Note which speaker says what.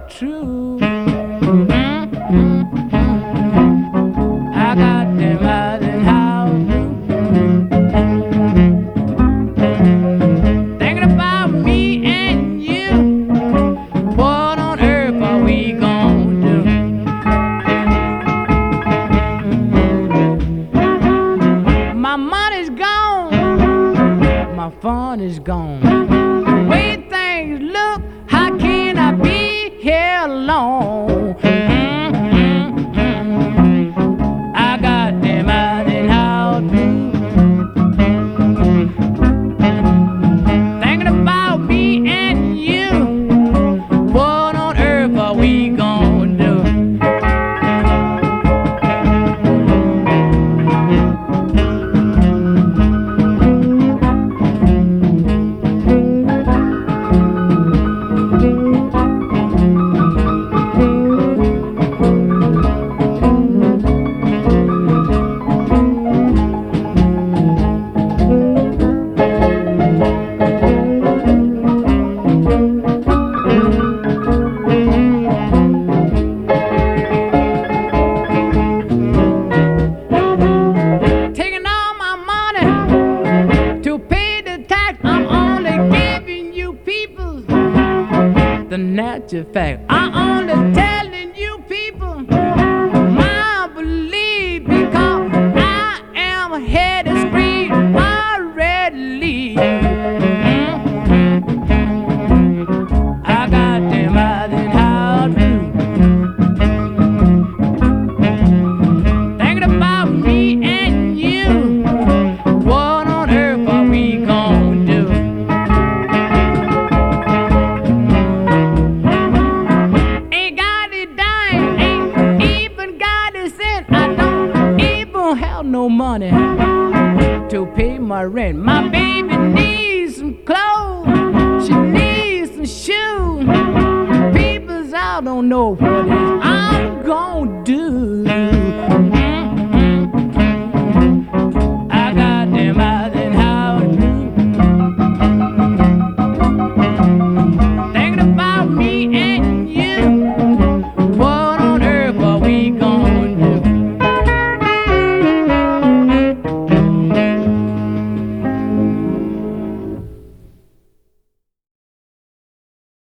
Speaker 1: true. I got them out in house thinking about me and you. What on earth are we gonna do? My money's gone, my fun is gone. The way things look, how can I be here alone? I got them out in house thinking about me and you. What on earth are we gonna do? Taking all my money to pay the tax. I'm only giving you people the natural fact. I'm only telling you people my belief because I am ahead of screen already. I got them out in house thinking about me and you. What on earth are we gonna do? Ain't got a dime, ain't even got a cent. I don't even have no money to pay my rent. My baby needs some clothes, she needs some shoes. People's I don't know what I'm gonna do.